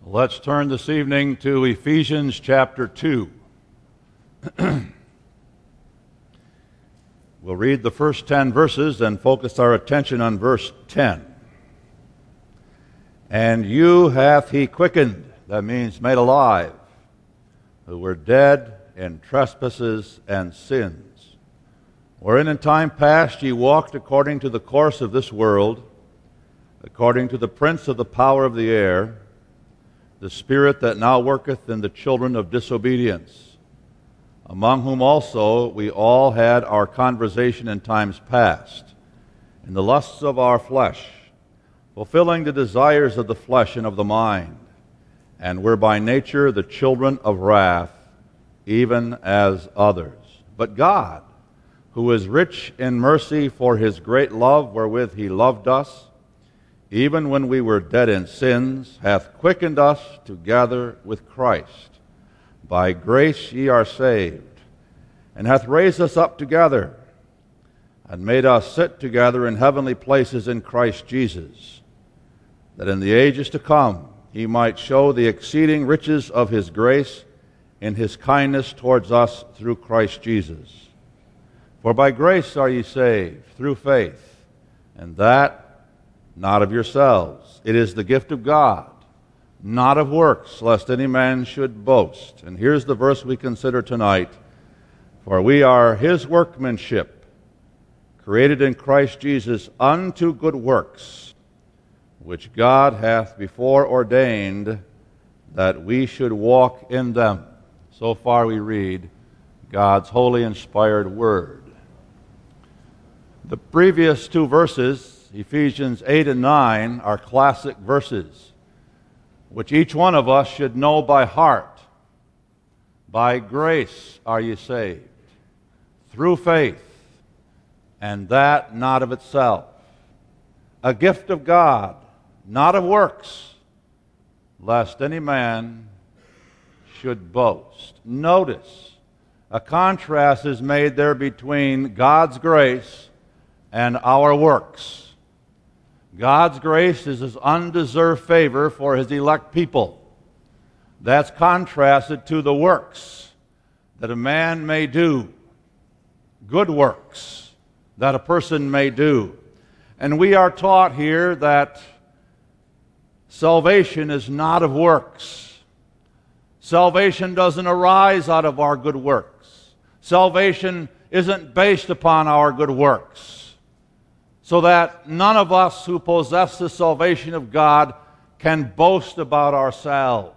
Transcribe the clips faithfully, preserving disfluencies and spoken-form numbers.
Let's turn this evening to Ephesians chapter two. We'll read the first ten verses and focus our attention on verse ten. And you hath he quickened, that means made alive, who were dead in trespasses and sins, wherein in time past ye walked according to the course of this world, according to the prince of the power of the air, the spirit that now worketh in the children of disobedience, among whom also we all had our conversation in times past, in the lusts of our flesh, fulfilling the desires of the flesh and of the mind, and were by nature the children of wrath, even as others. But God, who is rich in mercy for his great love wherewith he loved us, even when we were dead in sins, hath quickened us together with Christ. By grace ye are saved, and hath raised us up together, and made us sit together in heavenly places in Christ Jesus, that in the ages to come he might show the exceeding riches of his grace in his kindness towards us through Christ Jesus. For by grace are ye saved, through faith, and that not of yourselves. It is the gift of God, not of works, lest any man should boast. And here's the verse we consider tonight. For we are his workmanship, created in Christ Jesus unto good works, which God hath before ordained that we should walk in them. So far we read God's holy inspired word. The previous two verses, Ephesians eight and nine, are classic verses, which each one of us should know by heart. By grace are ye saved, through faith, and that not of itself. A gift of God, not of works, lest any man should boast. Notice, a contrast is made there between God's grace and our works. God's grace is his undeserved favor for his elect people. That's contrasted to the works that a man may do, good works that a person may do. And we are taught here that salvation is not of works. Salvation doesn't arise out of our good works. Salvation isn't based upon our good works, so that none of us who possess the salvation of God can boast about ourselves.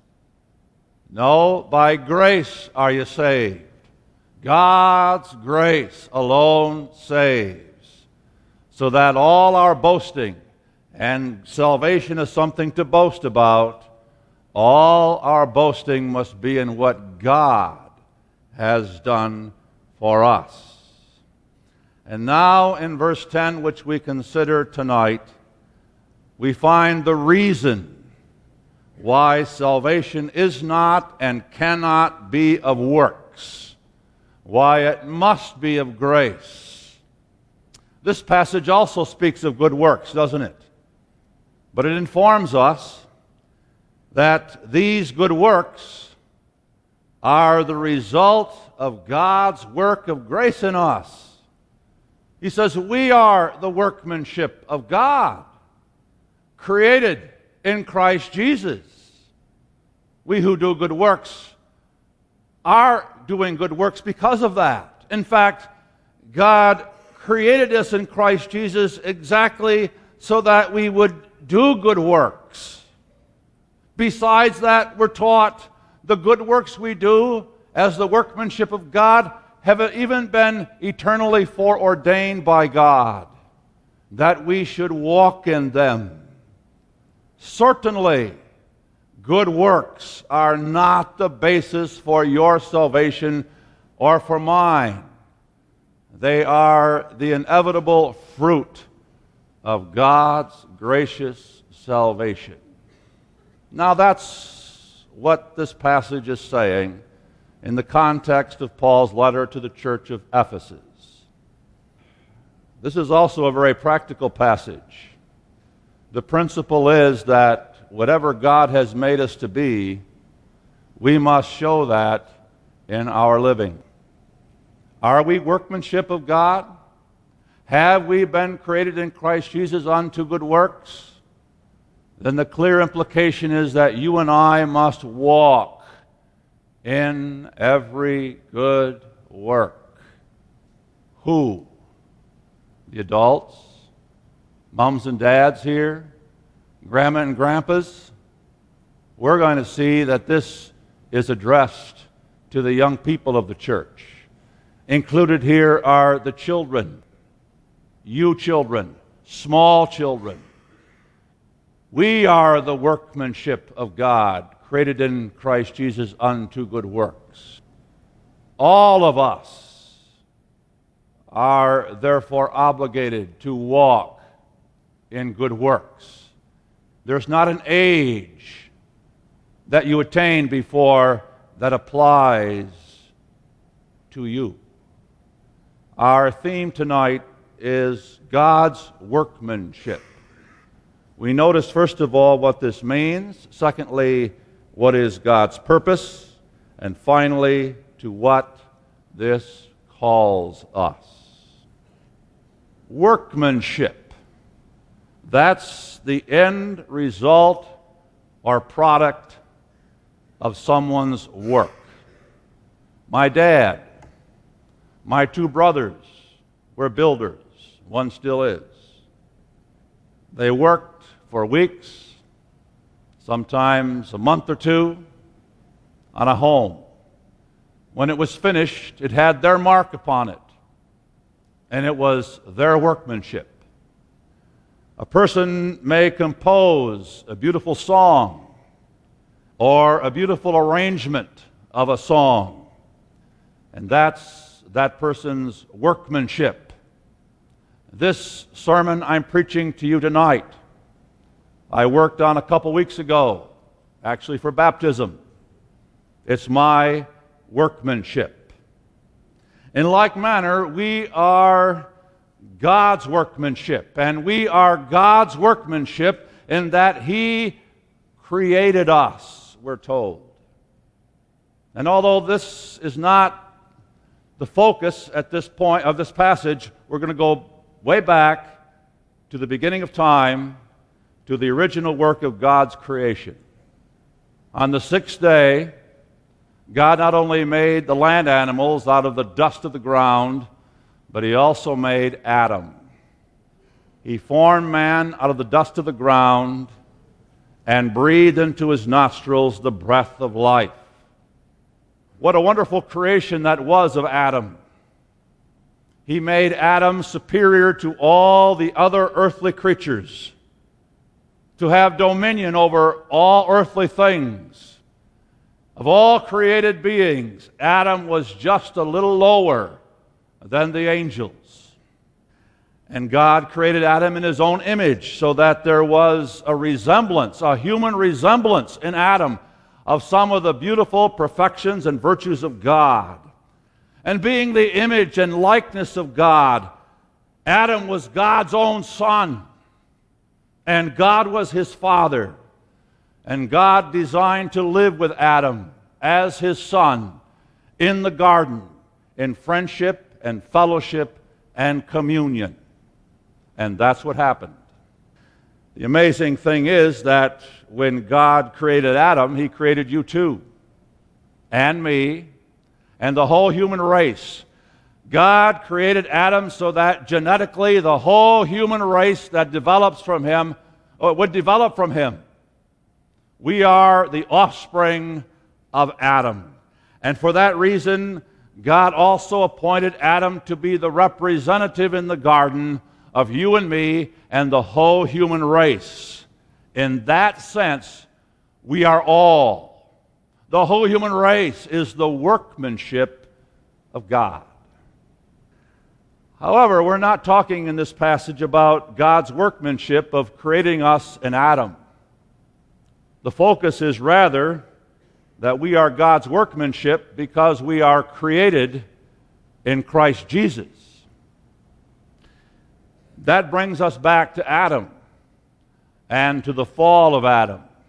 No, by grace are you saved. God's grace alone saves, so that all our boasting, and salvation is something to boast about, all our boasting must be in what God has done for us. And now in verse ten, which we consider tonight, we find the reason why salvation is not and cannot be of works, why it must be of grace. This passage also speaks of good works, doesn't it? But it informs us that these good works are the result of God's work of grace in us. He says, we are the workmanship of God, created in Christ Jesus. We who do good works are doing good works because of that. In fact, God created us in Christ Jesus exactly so that we would do good works. Besides that, we're taught the good works we do as the workmanship of God have even been eternally foreordained by God, that we should walk in them. Certainly, good works are not the basis for your salvation or for mine. They are the inevitable fruit of God's gracious salvation. Now that's what this passage is saying in the context of Paul's letter to the church of Ephesus. This is also a very practical passage. The principle is that whatever God has made us to be, we must show that in our living. Are we workmanship of God? Have we been created in Christ Jesus unto good works? Then the clear implication is that you and I must walk in every good work. Who? The adults? Mums and dads here? Grandma and grandpas? We're going to see that this is addressed to the young people of the church. Included here are the children, you children, small children. We are the workmanship of God, created in Christ Jesus unto good works. All of us are therefore obligated to walk in good works. There's not an age that you attain before that applies to you. Our theme tonight is God's workmanship. We notice, first of all, what this means. Secondly, what is God's purpose. And finally, to what this calls us. Workmanship. That's the end result or product of someone's work. My dad, my two brothers were builders. One still is. They worked for weeks, sometimes a month or two, on a home. When it was finished, it had their mark upon it, and it was their workmanship. A person may compose a beautiful song or a beautiful arrangement of a song, and that's that person's workmanship. This sermon I'm preaching to you tonight, I worked on a couple weeks ago, actually for baptism. It's my workmanship. In like manner, we are God's workmanship, and we are God's workmanship in that He created us, we're told. And although this is not the focus at this point of this passage, we're going to go way back to the beginning of time, to the original work of God's creation. On the sixth day, God not only made the land animals out of the dust of the ground, but He also made Adam. He formed man out of the dust of the ground and breathed into his nostrils the breath of life. What a wonderful creation that was of Adam. He made Adam superior to all the other earthly creatures, to have dominion over all earthly things. Of all created beings, Adam was just a little lower than the angels. And God created Adam in His own image so that there was a resemblance, a human resemblance in Adam of some of the beautiful perfections and virtues of God. And being the image and likeness of God, Adam was God's own son, and God was his father. And God designed to live with Adam as his son in the garden, in friendship and fellowship and communion. And that's what happened. The amazing thing is that when God created Adam, He created you too, and me, and the whole human race. God created Adam so that genetically the whole human race that develops from him, or would develop from him. We are the offspring of Adam. And for that reason, God also appointed Adam to be the representative in the garden of you and me and the whole human race. In that sense, we are all. The whole human race is the workmanship of God. However, we're not talking in this passage about God's workmanship of creating us in Adam. The focus is rather that we are God's workmanship because we are created in Christ Jesus. That brings us back to Adam and to the fall of Adam.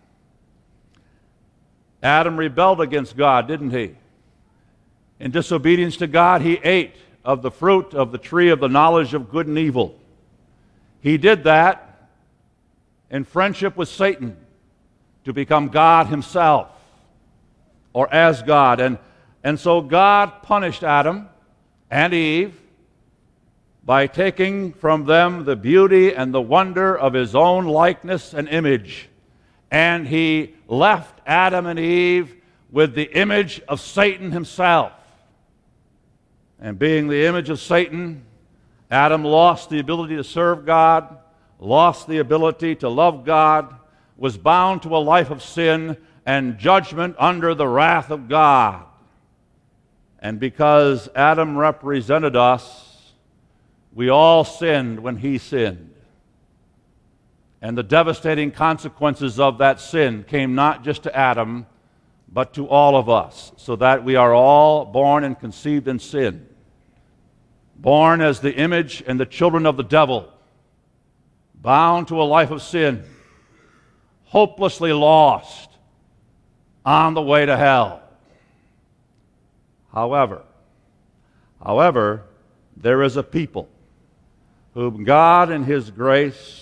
Adam rebelled against God, didn't he? In disobedience to God, he ate of the fruit of the tree of the knowledge of good and evil. He did that in friendship with Satan to become God himself, or as God. And, and so God punished Adam and Eve by taking from them the beauty and the wonder of his own likeness and image. And he left Adam and Eve with the image of Satan himself. And being the image of Satan, Adam lost the ability to serve God, lost the ability to love God, was bound to a life of sin and judgment under the wrath of God. And because Adam represented us, we all sinned when he sinned. And the devastating consequences of that sin came not just to Adam, but to all of us, so that we are all born and conceived in sin, born as the image and the children of the devil, bound to a life of sin, hopelessly lost on the way to hell. However, however, there is a people whom God in his grace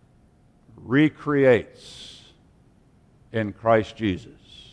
recreates in Christ Jesus.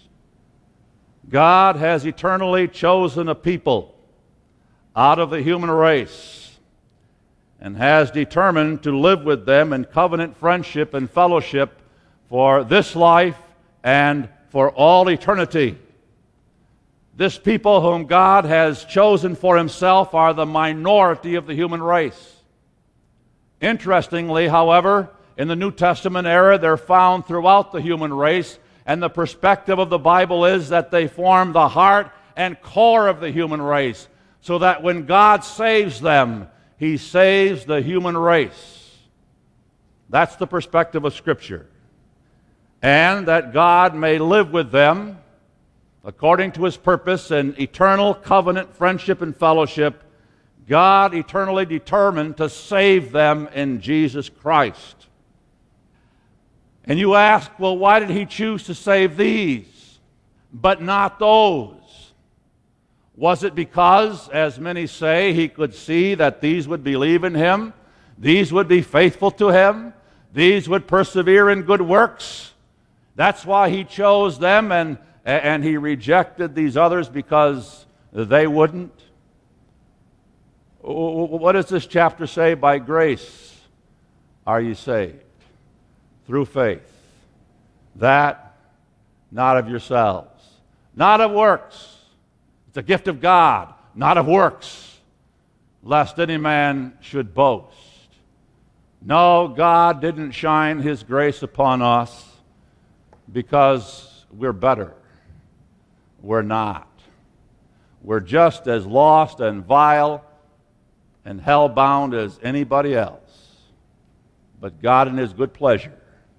God has eternally chosen a people out of the human race and has determined to live with them in covenant friendship and fellowship for this life and for all eternity. This people whom God has chosen for himself are the minority of the human race. Interestingly, however, in the New Testament era, they're found throughout the human race, and the perspective of the Bible is that they form the heart and core of the human race, so that when God saves them, he saves the human race. That's the perspective of Scripture. And that God may live with them according to his purpose in eternal covenant friendship and fellowship. God eternally determined to save them in Jesus Christ. And you ask, well, why did he choose to save these, but not those? Was it because, as many say, he could see that these would believe in him, these would be faithful to him, these would persevere in good works? That's why he chose them, and, and he rejected these others because they wouldn't? What does this chapter say? By grace are you saved, through faith. That not of yourselves, not of works. It's a gift of God, not of works, lest any man should boast. No, God didn't shine his grace upon us because we're better. We're not. We're just as lost and vile and hell-bound as anybody else. But God in his good pleasure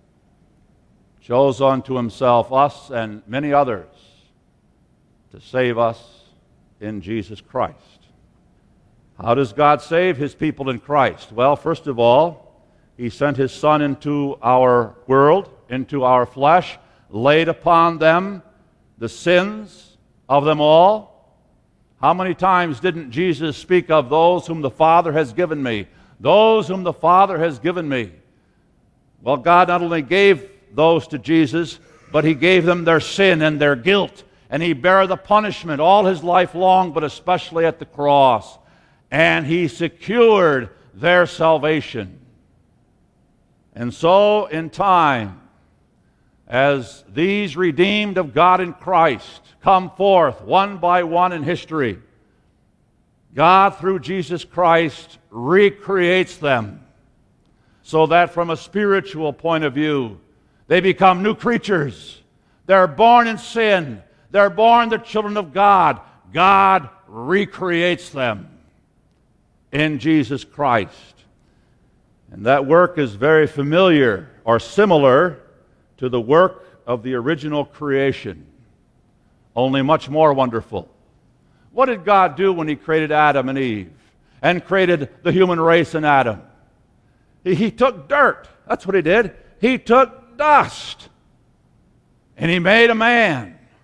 chose unto himself us and many others to save us in Jesus Christ. How does God save his people in Christ? Well, first of all, he sent his Son into our world, into our flesh, laid upon them the sins of them all. How many times didn't Jesus speak of those whom the Father has given me? Those whom the Father has given me. Well, God not only gave those to Jesus, but he gave them their sin and their guilt. And he bare the punishment all his life long, but especially at the cross. And he secured their salvation. And so, in time, as these redeemed of God in Christ come forth one by one in history, God, through Jesus Christ, recreates them so that from a spiritual point of view, they become new creatures. They're born in sin. They're born the children of God. God recreates them in Jesus Christ. And that work is very familiar or similar to the work of the original creation, only much more wonderful. What did God do when he created Adam and Eve and created the human race in Adam? He, he took dirt. That's what he did. He took dust. And he made a man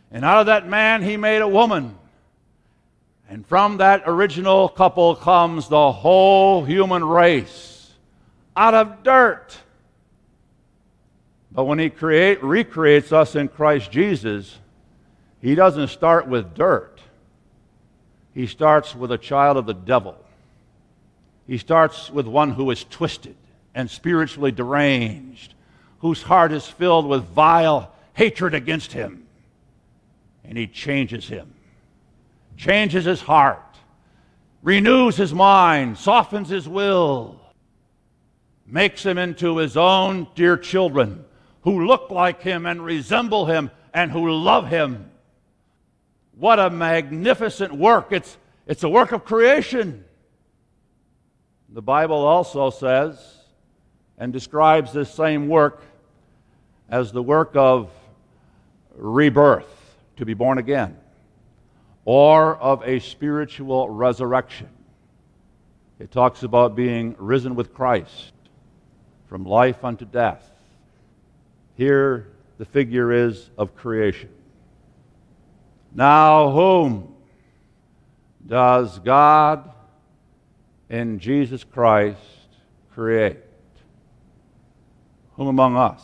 And out of that man he made a woman. And from that original couple comes the whole human race out of dirt. But when he create, recreates us in Christ Jesus, he doesn't start with dirt. He starts with a child of the devil. He starts with one who is twisted and spiritually deranged, whose heart is filled with vile hatred against him. And he changes him, changes his heart, renews his mind, softens his will, makes him into his own dear children who look like him and resemble him and who love him. What a magnificent work. It's, it's a work of creation. The Bible also says and describes this same work as the work of rebirth, to be born again, or of a spiritual resurrection. It talks about being risen with Christ from life unto death. Here the figure is of creation. Now whom does God in Jesus Christ create? Whom among us?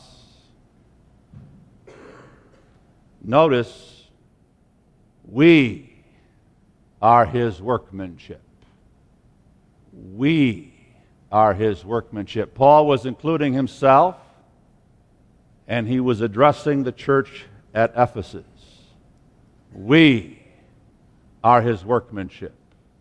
Notice, we are his workmanship. We are his workmanship. Paul was including himself, and he was addressing the church at Ephesus. We are his workmanship.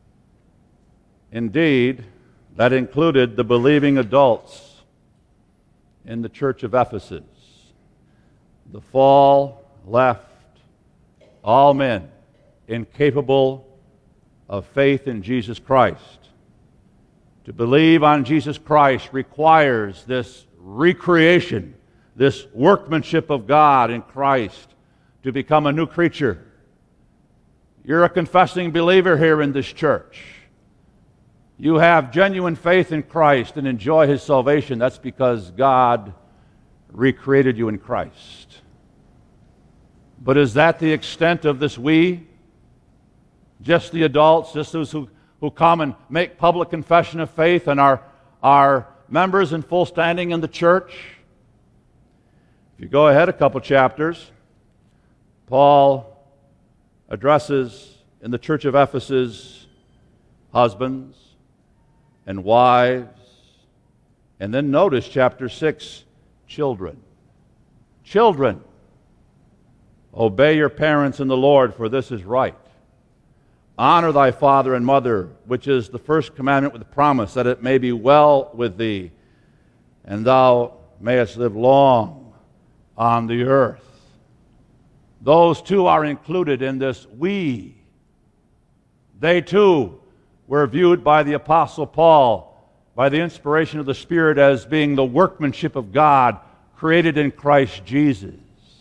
Indeed, that included the believing adults in the church of Ephesus. The fall left all men incapable of faith in Jesus Christ. To believe on Jesus Christ requires this recreation, this workmanship of God in Christ, to become a new creature. You're a confessing believer here in this church. You have genuine faith in Christ and enjoy his salvation. That's because God recreated you in Christ. But is that the extent of this we? Just the adults, just those who, who come and make public confession of faith and are, are members in full standing in the church? If you go ahead a couple chapters, Paul addresses in the church of Ephesus husbands and wives. And then notice chapter six, children. Children, obey your parents in the Lord, for this is right. Honor thy father and mother, which is the first commandment with promise, that it may be well with thee, and thou mayest live long on the earth. Those two are included in this we. They too were viewed by the Apostle Paul, by the inspiration of the Spirit, as being the workmanship of God created in Christ Jesus.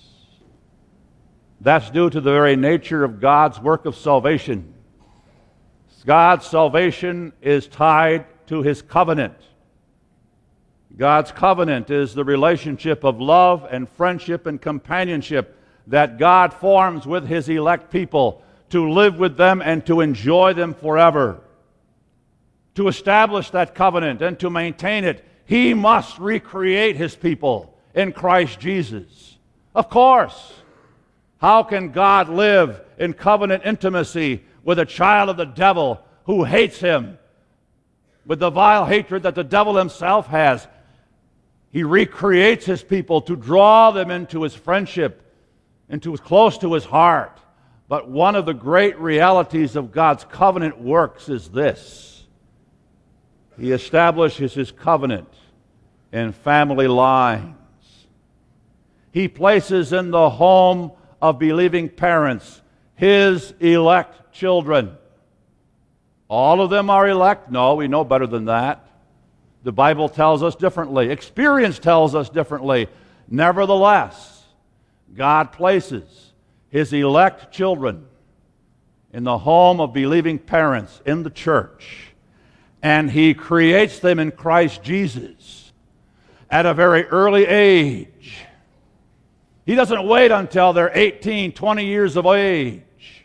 That's due to the very nature of God's work of salvation. God's salvation is tied to his covenant. God's covenant is the relationship of love and friendship and companionship that God forms with his elect people to live with them and to enjoy them forever. To establish that covenant and to maintain it, he must recreate his people in Christ Jesus. Of course. How can God live in covenant intimacy with a child of the devil who hates him with the vile hatred that the devil himself has? He recreates his people to draw them into his friendship, into close to his heart. But one of the great realities of God's covenant works is this: he establishes his covenant in family lines. He places in the home of believing parents his elect children. All of them are elect? No, we know better than that. The Bible tells us differently. Experience tells us differently. Nevertheless, God places his elect children in the home of believing parents in the church, and he creates them in Christ Jesus at a very early age. He doesn't wait until they're eighteen, twenty years of age.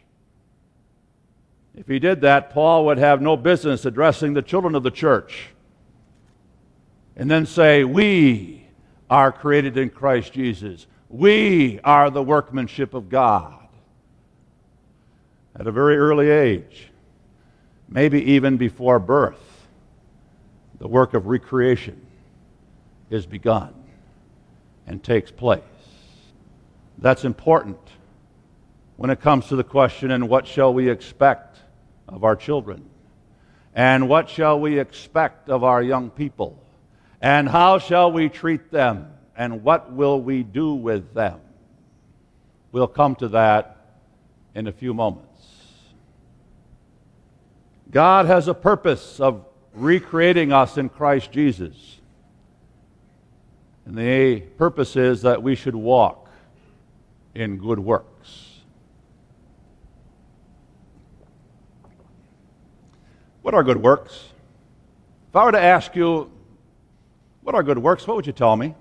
If he did that, Paul would have no business addressing the children of the church and then say, we are created in Christ Jesus. We are the workmanship of God. At a very early age, maybe even before birth, the work of recreation is begun and takes place. That's important when it comes to the question, and what shall we expect of our children? And what shall we expect of our young people? And how shall we treat them? And what will we do with them? We'll come to that in a few moments. God has a purpose of recreating us in Christ Jesus. And the purpose is that we should walk in good works. What are good works? If I were to ask you, what are good works, what would you tell me?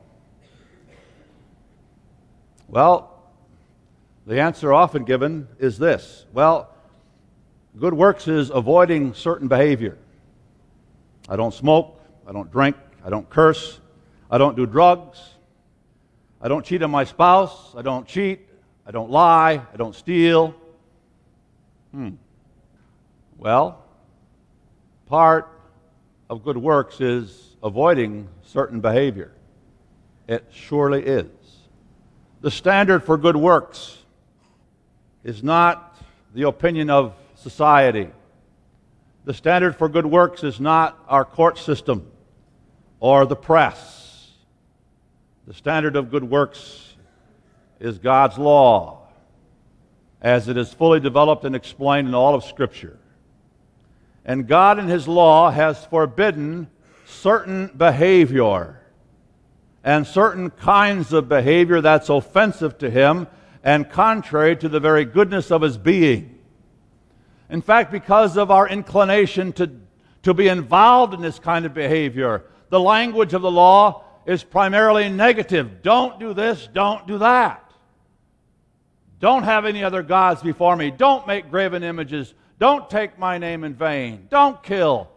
Well, the answer often given is this. Well, good works is avoiding certain behavior. I don't smoke, I don't drink, I don't curse, I don't do drugs, I don't cheat on my spouse, I don't cheat, I don't lie, I don't steal. Hmm. Well, part of good works is avoiding certain behavior. It surely is. The standard for good works is not the opinion of society. The standard for good works is not our court system or the press. The standard of good works is God's law, as it is fully developed and explained in all of Scripture. And God in His law has forbidden certain behavior and certain kinds of behavior that's offensive to Him and contrary to the very goodness of His being. In fact, because of our inclination to, to be involved in this kind of behavior, the language of the law is primarily negative. Don't do this, don't do that. Don't have any other gods before me. Don't make graven images. Don't take my name in vain. Don't kill.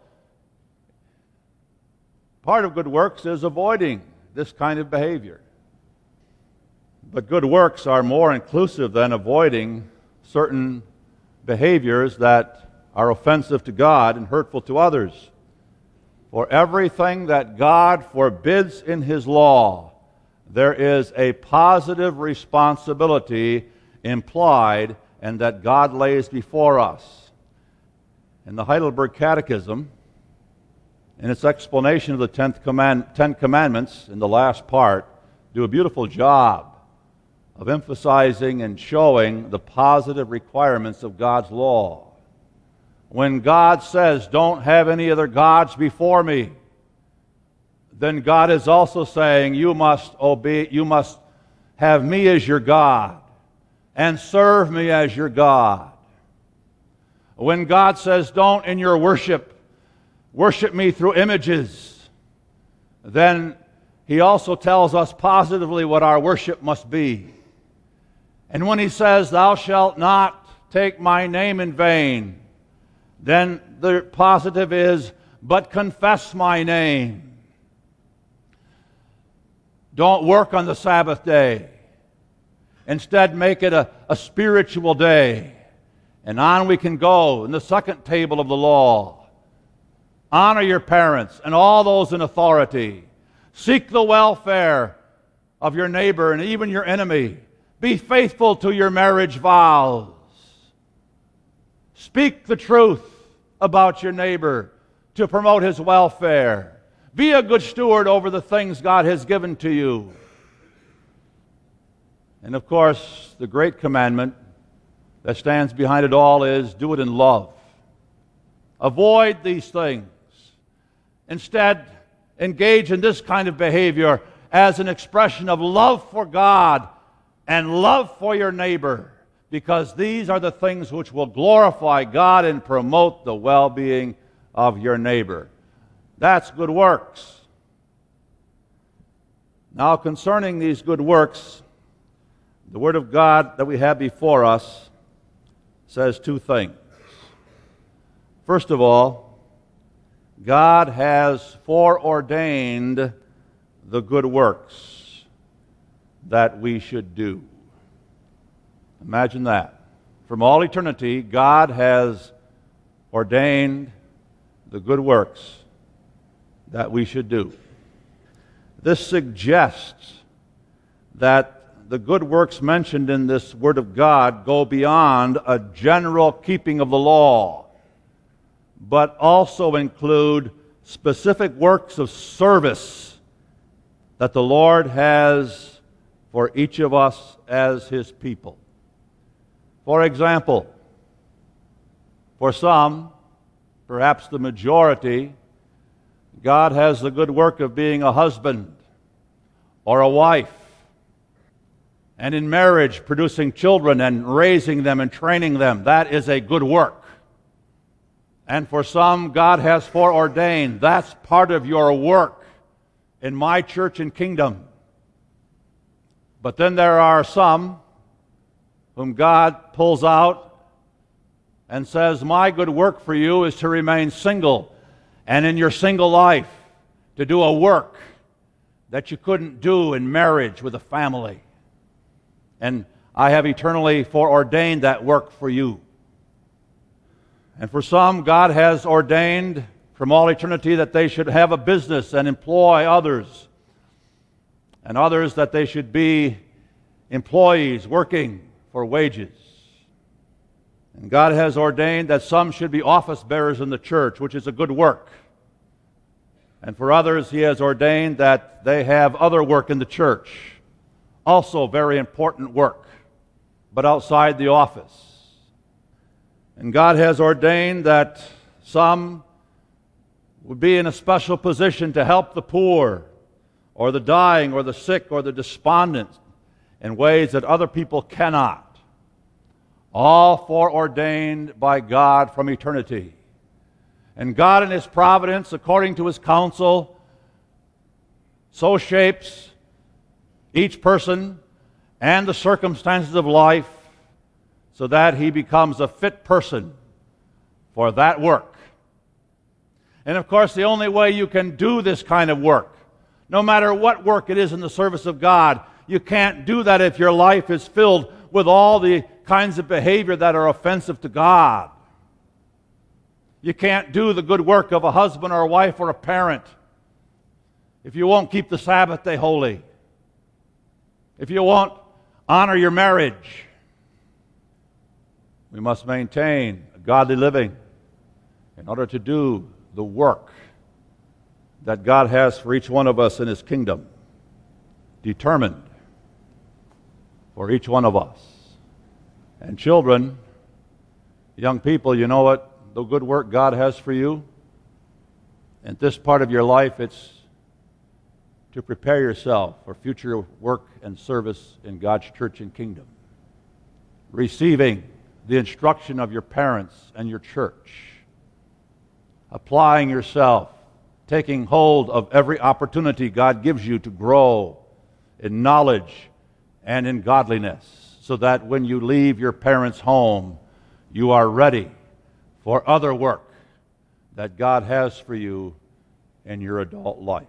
Part of good works is avoiding this kind of behavior. But good works are more inclusive than avoiding certain behaviors that are offensive to God and hurtful to others. For everything that God forbids in His law, there is a positive responsibility implied and that God lays before us. In the Heidelberg Catechism, in its explanation of the tenth command, Ten Commandments, in the last part, do a beautiful job of emphasizing and showing the positive requirements of God's law. When God says, don't have any other gods before me, then God is also saying, you must obey, you must have me as your God and serve me as your God. When God says, don't in your worship worship me through images, then He also tells us positively what our worship must be. And when He says, thou shalt not take my name in vain, then the positive is, but confess my name. Don't work on the Sabbath day. Instead, make it a, a spiritual day. And on we can go in the second table of the law. Honor your parents and all those in authority. Seek the welfare of your neighbor and even your enemy. Be faithful to your marriage vows. Speak the truth about your neighbor to promote his welfare. Be a good steward over the things God has given to you. And of course, the great commandment that stands behind it all is do it in love. Avoid these things. Instead, engage in this kind of behavior as an expression of love for God and love for your neighbor, because these are the things which will glorify God and promote the well-being of your neighbor. That's good works. Now, concerning these good works, The Word of God that we have before us says two things. First of all, God has foreordained the good works that we should do. Imagine that. From all eternity, God has ordained the good works that we should do. This suggests that the good works mentioned in this Word of God go beyond a general keeping of the law, but also include specific works of service that the Lord has for each of us as His people. For example, for some, perhaps the majority, God has the good work of being a husband or a wife, and in marriage producing children and raising them and training them. That is a good work. And for some, God has foreordained, that's part of your work in my church and kingdom. But then there are some whom God pulls out and says, my good work for you is to remain single, and in your single life to do a work that you couldn't do in marriage with a family. And I have eternally foreordained that work for you. And for some, God has ordained from all eternity that they should have a business and employ others, and others that they should be employees working for wages. And God has ordained that some should be office bearers in the church, which is a good work. And for others, He has ordained that they have other work in the church, also very important work, but outside the office. And God has ordained that some would be in a special position to help the poor, or the dying, or the sick, or the despondent in ways that other people cannot. All foreordained by God from eternity. And God in His providence, according to His counsel, so shapes each person and the circumstances of life so that he becomes a fit person for that work. And of course, the only way you can do this kind of work, no matter what work it is in the service of God, you can't do that if your life is filled with all the kinds of behavior that are offensive to God. You can't do the good work of a husband or a wife or a parent if you won't keep the Sabbath day holy, if you won't honor your marriage. We must maintain a godly living in order to do the work that God has for each one of us in His kingdom, determined for each one of us. And children, young people, you know what the good work God has for you? At this part of your life, it's to prepare yourself for future work and service in God's church and kingdom. Receiving the instruction of your parents and your church. Applying yourself, taking hold of every opportunity God gives you to grow in knowledge and in godliness, so that when you leave your parents' home, you are ready for other work that God has for you in your adult life.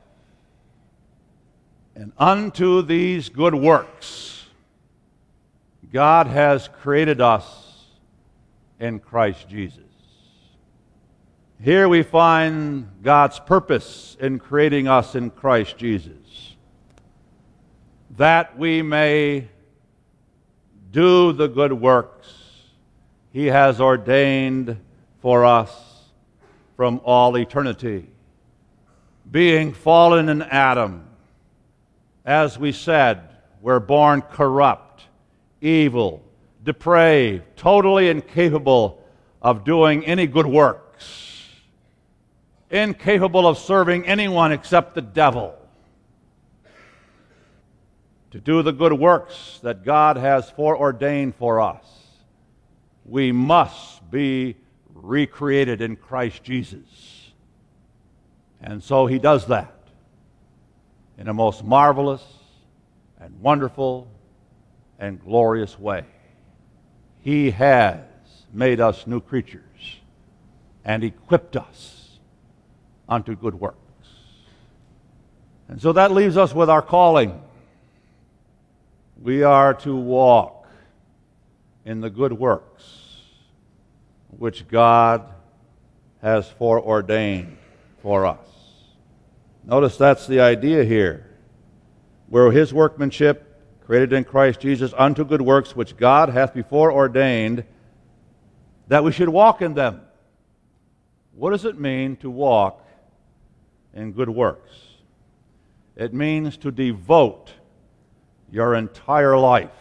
And unto these good works, God has created us in Christ Jesus. Here we find God's purpose in creating us in Christ Jesus, that we may do the good works He has ordained for us from all eternity. Being fallen in Adam, as we said, we're born corrupt, evil, depraved, totally incapable of doing any good works, incapable of serving anyone except the devil. To do the good works that God has foreordained for us, we must be recreated in Christ Jesus. And so He does that in a most marvelous and wonderful and glorious way. He has made us new creatures and equipped us unto good works. And so that leaves us with our calling. We are to walk in the good works which God has foreordained for us. Notice that's the idea here. We're His workmanship, created in Christ Jesus unto good works which God hath before ordained that we should walk in them. What does it mean to walk in good works? It means to devote your entire life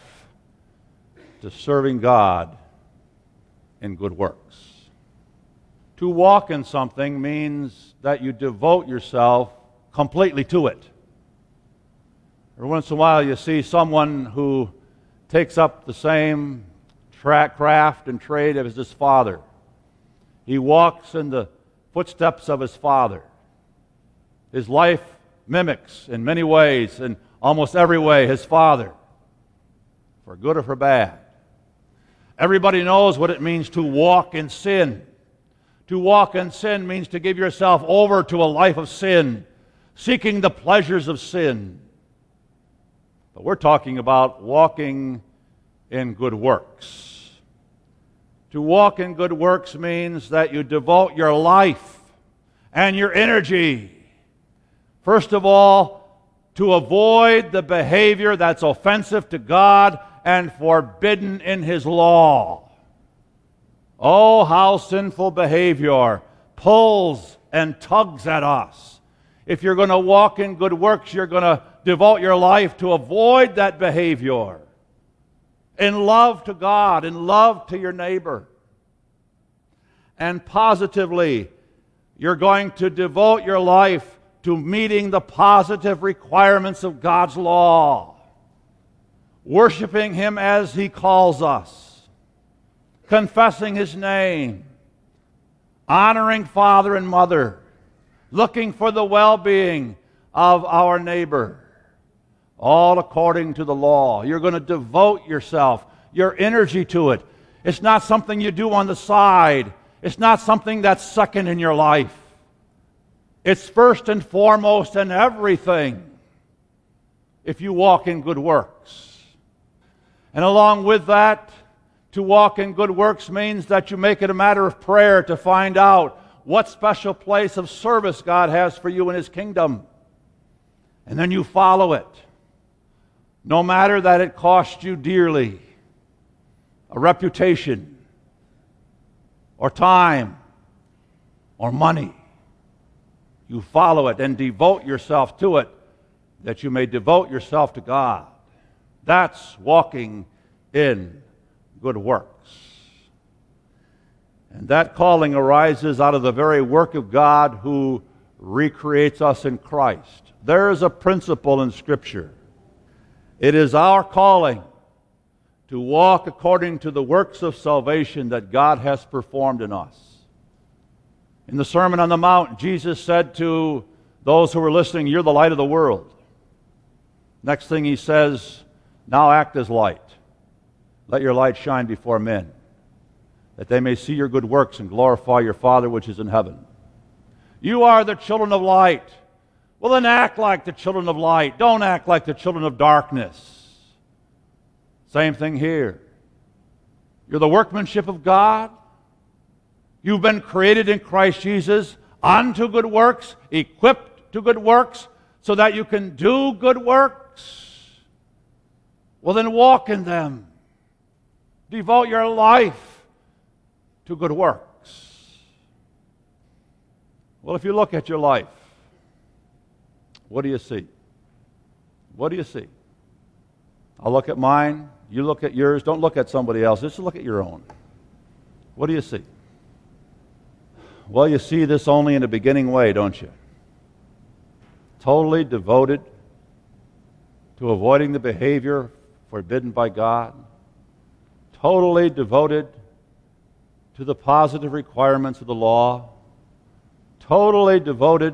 to serving God in good works. To walk in something means that you devote yourself completely to it. Every once in a while you see someone who takes up the same tra- craft and trade as his father. He walks in the footsteps of his father. His life mimics in many ways, in almost every way, his father, for good or for bad. Everybody knows what it means to walk in sin. To walk in sin means to give yourself over to a life of sin, seeking the pleasures of sin. But we're talking about walking in good works. To walk in good works means that you devote your life and your energy, first of all, to avoid the behavior that's offensive to God and forbidden in His law. Oh, how sinful behavior pulls and tugs at us. If you're going to walk in good works, you're going to devote your life to avoid that behavior in love to God, in love to your neighbor. And positively, you're going to devote your life to meeting the positive requirements of God's law, worshiping Him as He calls us, confessing His name, honoring father and mother, looking for the well-being of our neighbor, all according to the law. You're going to devote yourself, your energy to it. It's not something you do on the side. It's not something that's second in your life. It's first and foremost in everything if you walk in good works. And along with that, to walk in good works means that you make it a matter of prayer to find out what special place of service God has for you in His kingdom. And then you follow it, no matter that it costs you dearly, a reputation, or time, or money. You follow it and devote yourself to it, that you may devote yourself to God. That's walking in good works. And that calling arises out of the very work of God who recreates us in Christ. There is a principle in Scripture. It is our calling to walk according to the works of salvation that God has performed in us. In the Sermon on the Mount, Jesus said to those who were listening, "You're the light of the world." Next thing He says, "Now act as light. Let your light shine before men, that they may see your good works and glorify your Father which is in heaven." You are the children of light. Well, then act like the children of light. Don't act like the children of darkness. Same thing here. You're the workmanship of God. You've been created in Christ Jesus unto good works, equipped to good works, so that you can do good works. Well, then walk in them. Devote your life to good works. Well, if you look at your life, what do you see? What do you see? I'll look at mine. You look at yours. Don't look at somebody else. Just look at your own. What do you see? Well, you see this only in a beginning way, don't you? Totally devoted to avoiding the behavior forbidden by God. Totally devoted to the positive requirements of the law. Totally devoted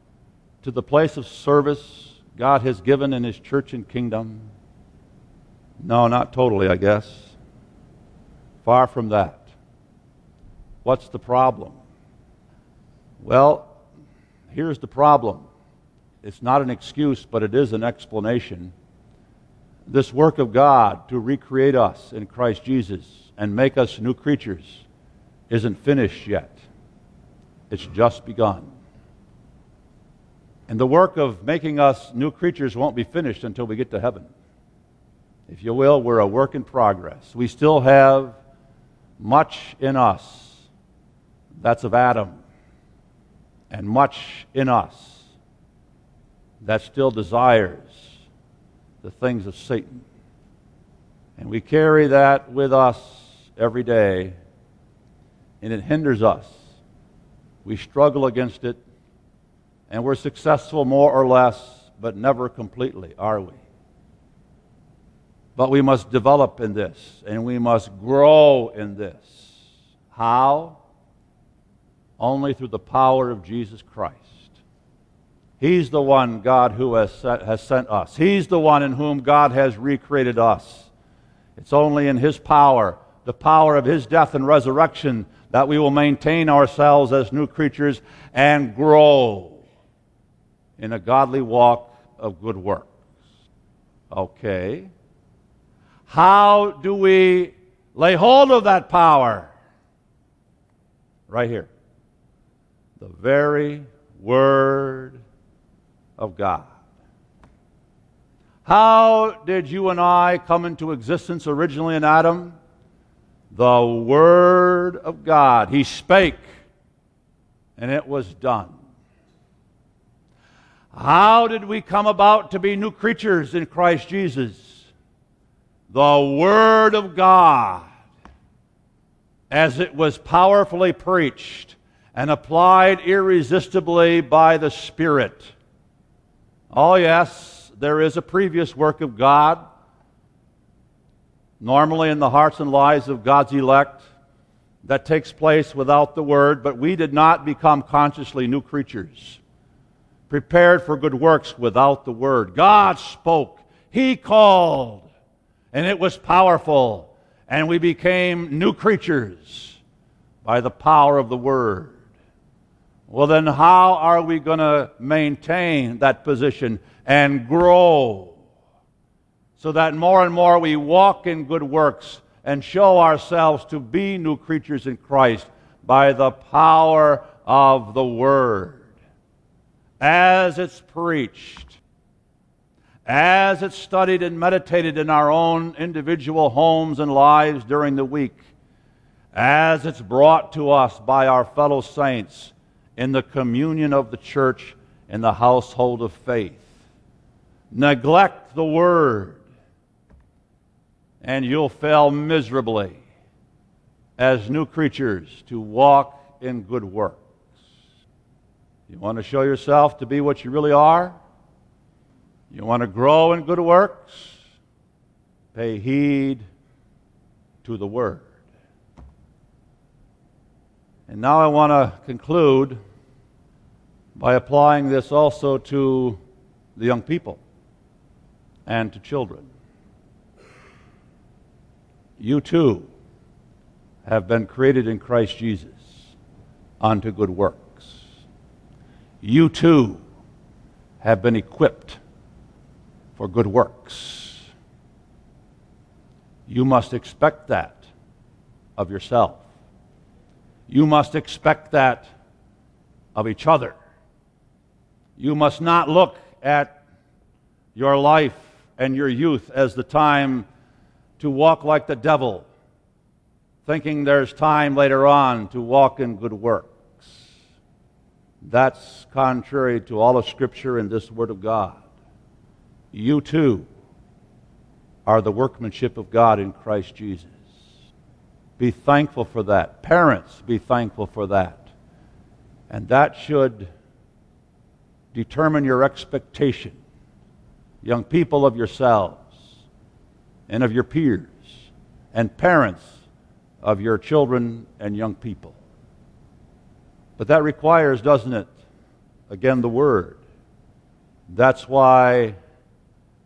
to the place of service God has given in His church and kingdom. No, not totally, I guess. Far from that. What's the problem? Well, here's the problem. It's not an excuse, but it is an explanation. This work of God to recreate us in Christ Jesus and make us new creatures isn't finished yet. It's just begun. And the work of making us new creatures won't be finished until we get to heaven. If you will, we're a work in progress. We still have much in us that's of Adam, and much in us that still desires the things of Satan. And we carry that with us every day, and it hinders us. We struggle against it, and we're successful more or less, but never completely, are we? But we must develop in this, and we must grow in this. How? Only through the power of Jesus Christ. He's the one, God, who has sent, has sent us. He's the one in whom God has recreated us. It's only in His power, the power of His death and resurrection, that we will maintain ourselves as new creatures and grow in a godly walk of good works. Okay. How do we lay hold of that power? Right here. The very Word of God. How did you and I come into existence originally in Adam? The Word of God. He spake, and it was done. How did we come about to be new creatures in Christ Jesus? The Word of God, as it was powerfully preached and applied irresistibly by the Spirit. Oh yes, there is a previous work of God, normally in the hearts and lives of God's elect, that takes place without the Word, but we did not become consciously new creatures, prepared for good works without the Word. God spoke, He called, and it was powerful, and we became new creatures by the power of the Word. Well, then how are we going to maintain that position and grow so that more and more we walk in good works and show ourselves to be new creatures in Christ by the power of the Word? As it's preached, as it's studied and meditated in our own individual homes and lives during the week, as it's brought to us by our fellow saints in the communion of the church in the household of faith. Neglect the Word, and you'll fail miserably as new creatures to walk in good works. You want to show yourself to be what you really are? You want to grow in good works? Pay heed to the Word. And now I want to conclude by applying this also to the young people and to children. You too have been created in Christ Jesus unto good works. You too have been equipped for good works. You must expect that of yourself. You must expect that of each other. You must not look at your life and your youth as the time to walk like the devil, thinking there's time later on to walk in good works. That's contrary to all of Scripture and this Word of God. You too are the workmanship of God in Christ Jesus. Be thankful for that. Parents, be thankful for that. And that should determine your expectation, young people, of yourselves and of your peers, and parents of your children and young people. But that requires, doesn't it, again, the Word. That's why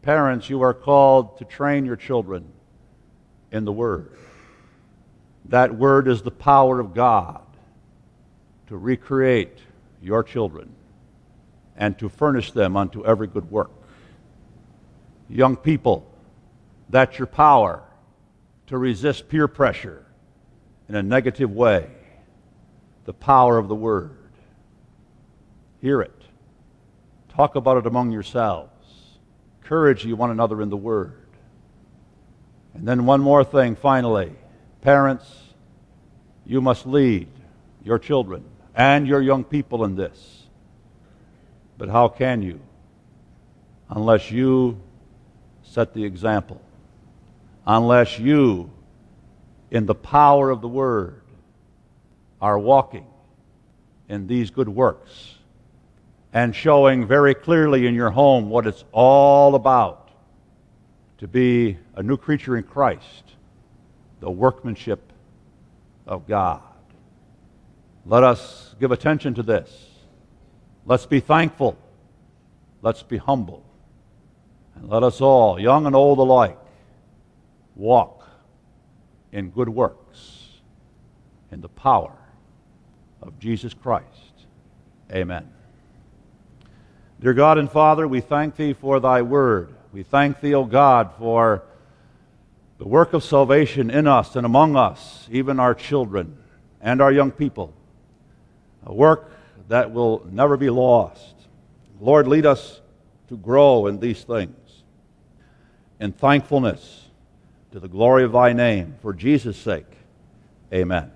Parents, you are called to train your children in the Word. That Word is the power of God to recreate your children and to furnish them unto every good work. Young people, that's your power to resist peer pressure in a negative way. The power of the Word. Hear it. Talk about it among yourselves. Encourage you one another in the Word. And then one more thing, finally. Parents, you must lead your children and your young people in this. But how can you unless you set the example? Unless you, in the power of the Word, are walking in these good works and showing very clearly in your home what it's all about to be a new creature in Christ, the workmanship of God. Let us give attention to this. Let's be thankful. Let's be humble. And let us all, young and old alike, walk in good works in the power of Jesus Christ. Amen. Dear God and Father, we thank Thee for Thy Word. We thank Thee, O God, for the work of salvation in us and among us, even our children and our young people. A work that will never be lost. Lord, lead us to grow in these things in thankfulness to the glory of Thy name. For Jesus' sake, amen.